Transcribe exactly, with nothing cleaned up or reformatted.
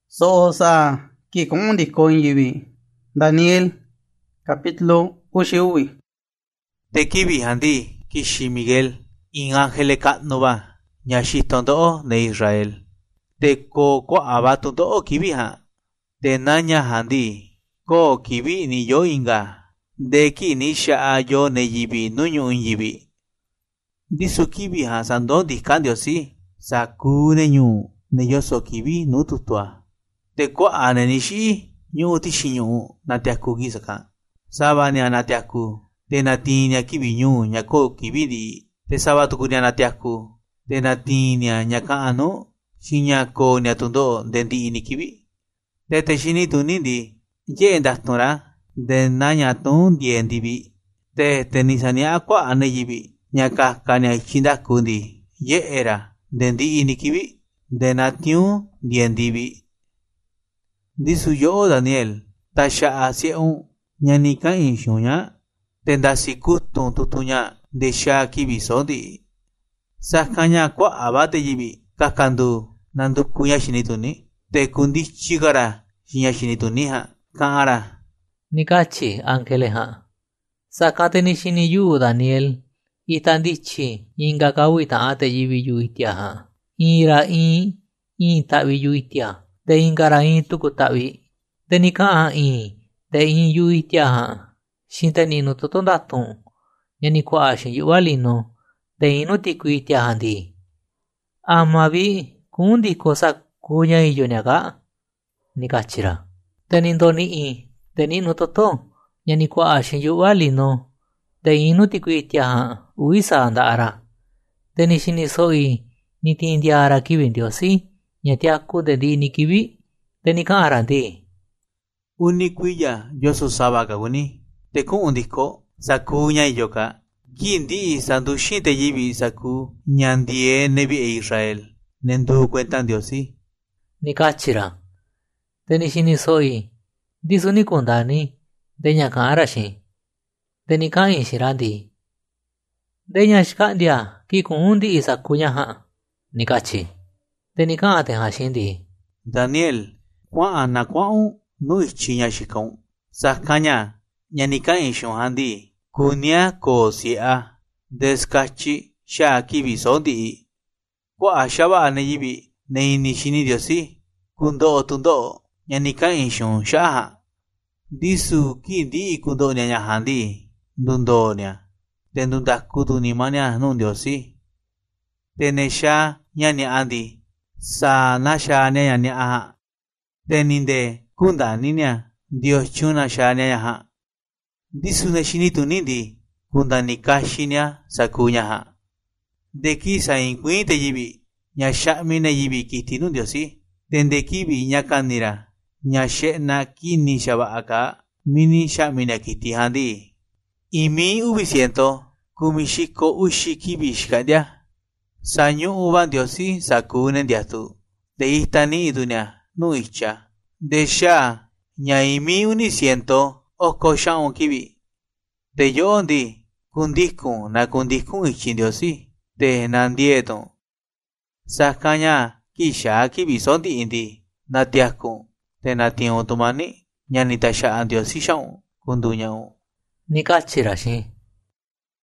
So sa ki kung di ko yibi. Daniel capítulo uxiuwi. Te kibi handi kishi Miguel in ángele katnova nyashitondo ne Israel. Te ko ko abatundo kibi ha. Te nanya handi ko kibi ni yo inga. De ki ni sha yo ne yibi nuñu yibi. Disu kibi ha sando discandio si. Saku ne nyu ne yo so kibi nututua. Te ko ane nishi nyu tishi nyu na te akugi saka. Sabani anate aku. Te natinia kibi nyu nyako kibidi. Te sabatu kunia nate aku. Te natinia nyaka ano. Shinyako nyatundo dendi ini kibi. Te te shinitu nindi. Ye ndastora. De nanyatun diendibi. Te te nisania kwa ane yibi. Nyaka kanya chindakundi. Ye era. Dendi ini kibi. De natiu diendibi. Disu yo Daniel. Tasha asieun. Nyanika inshunya. Tenda sikutun tutunya. De sha kibi sodi. Sakanya kwa abate yibi. Kakandu. Nandu kunya shinituni. Te kundi chigara. Shinya shinituni ha. Kaara. Nikachi ángele ha. Sakate nishini yu Daniel. Itandichi. Inga kawita ate yibi yu itia ha. Ira in. In tabi yu itia. De ingara in tuku tabi. De nika in. De in yu itia ha. Shinta ninu totondatun. Yani kwa ashin yu walino. De inu tiku itia handi. Amabi. Kundi kosa kunya iyo nyaga. Nikachira. De nindoni in. De ninu toto. Yani kwa ashin yu walino. De inu tiku itia ha. Uisa andara. De nishini soi. Niti indiara kibindiosi. Nyatiaku de di nikibi. De nika arandi. Unikuya yosu sabaga uni. Te kun undiko. Saku nya yoka. Kindi sandu shinte yibi saku. Nyandie nebi e Israel. Nendu cuentan diosi. Nikachira. De nishini soi. Disu nikundani. De nyaka arashi. De nika inshirandi. De nyashkandia. Kikundi isaku nyaha. Nikachi. De nika ate hashindi. Daniel. Kwa ana kwa un. Nu ichinya shikon. Sakanya. Nyanika inshon handi. Kunya ko siya. Deskachi. Sha kibi sondi. Kwa ashaba ane yibi. Ne inishini diosi. Kundo tundo. Nyanika inshon shaha. Disu kindi kundo nyanya handi. Dundo nya. Tendunda kudu ni manya nun diosi. Tenesha nyanya andi. Sa nasha nyanya nya aha. Teninde kunda ninya. Dios chuna sha nyanya ha. Disu neshinitu nindi. Kunda nikashinya sakunya ha. Deki sa inkuinte yibi. Nya shakmine yibi kiti nun diosi. Tende kibi nyakanira. Nya shekna kini shaba aka. Mini shakmine kiti handi. Imi ubisiento. Kumishiko ushi kibi shikadia. Sanyu uban diosi sakunen diatu. De istani idunya. Nu icha. De sha. Nya imi unisiento. Oko shaun kibi. De yo ondi. Kundikun na kundikun ichin diosi. De nandieto. Sakanya kisha kibi sondi indi. Natiakun. De nation tumani. Nyanita sha andiosi shaun. Kundunya un. Nikachira shi.